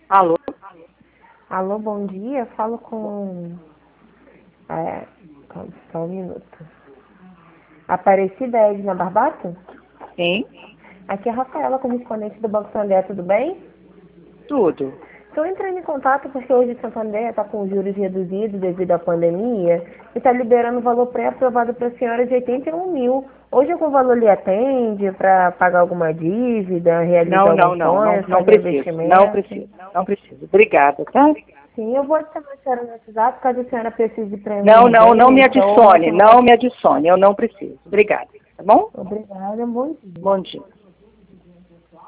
Alô? Alô, bom dia. Falo com. Só um minuto. Aparecida Edna Barbato? Sim? Aqui é a Rafaela, correspondente do Banco Santander, tudo bem? Tudo. Estou entrando em contato porque hoje o Santander está com juros reduzidos devido à pandemia e está liberando o valor pré-aprovado para a senhora de 81 mil. Hoje algum valor lhe atende para pagar alguma dívida, realizar Não, algum não, não, não, sonho, não fazer preciso. Não investimento? preciso. Não preciso. Obrigada, tá? Sim, eu vou adicionar a senhora no WhatsApp caso a senhora precise para Não, não, não me emergência ou adicione. última. Não me adicione. Eu não preciso. Obrigada. Tá bom? Obrigada, bom dia. Bom dia.